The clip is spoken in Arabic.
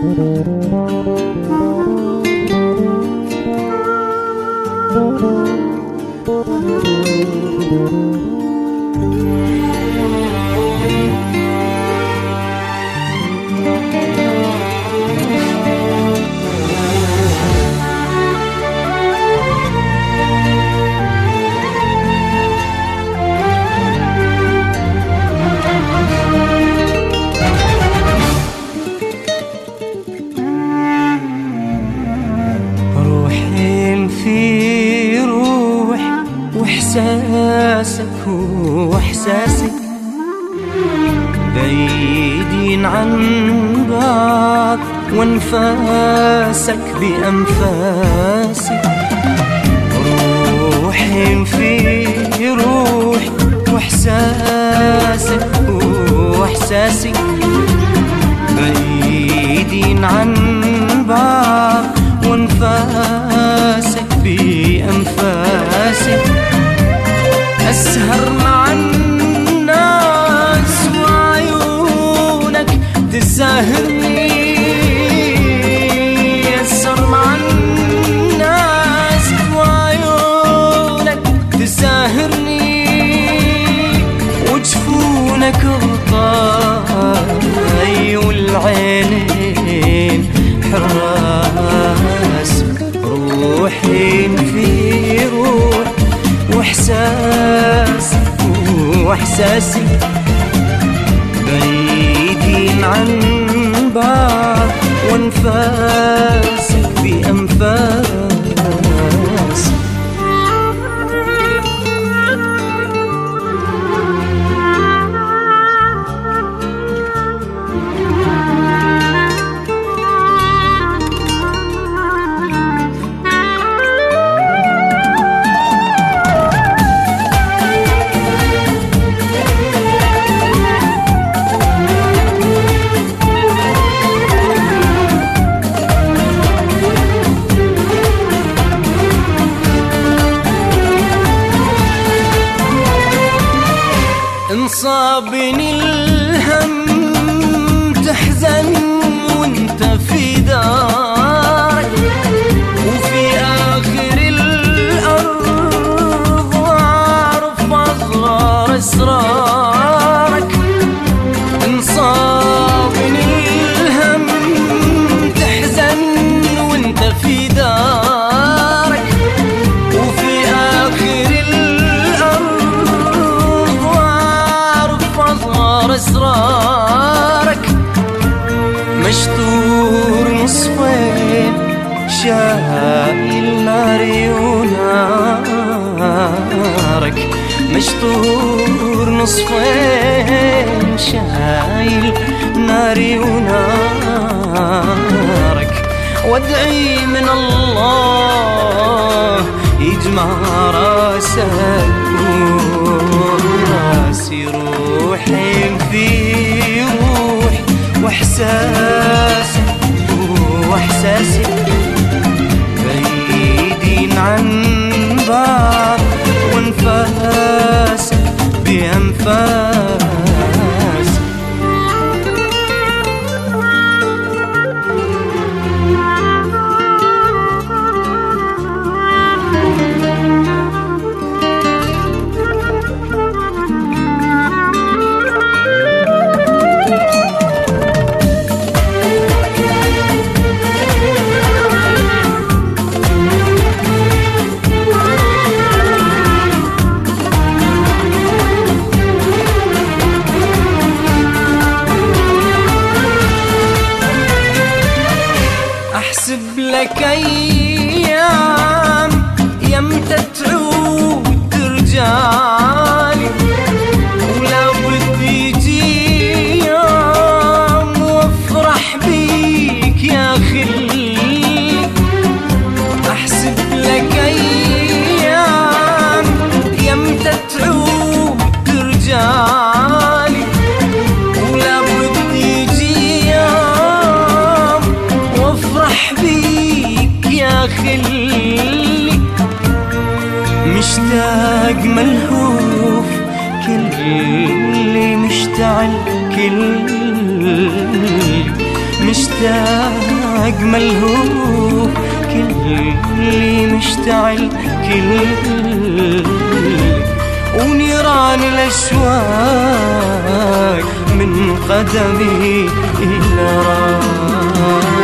إحساسك وإحساسي بعيدين عن بعض، وانفاسك بأنفاسي. روحي في روح وإحساسك وإحساسي بعيدين عن بعض، وانفاسك بأنفاسي. أسهر مع الناس وعيونك تساهرني، أسهر مع الناس وعيونك تساهرني، وجفونك غطاي والعينين حراس. روحي في روح وإحساسك وإحساسي بعيدين عن بعض، وانفاسك بأنفاسي. انصابني الهم تحزن وانت في دارك، وفي آخر الأرض وأعرف أصغر أسرارك. انصابني الهم تحزن وانت في دارك، وفي آخر أسرارك. مشطور نصفين شايل ناري ونارك، مشطور نصفين شايل ناري ونارك. وادعي من الله يجمع راسك وراسي. روحي في روح وإحساسك وإحساسي بعيدين عن بعض، وانفاسك بأنفاسي. أحسب لك أيام يمتى تعود ترجعلي، ولا بدي يجي يوم وافرح بيك يا خلي. أحسب لك أيام يمتى تعود ترجعلي، ولا بدي يجي يوم وافرح بيك يا خلي. مشتاق ملهوف كل مشتعل، كل مشتاق ملهوف، كلي مشتعل كلي، ونيران الأشواق من قدمي إلى راس.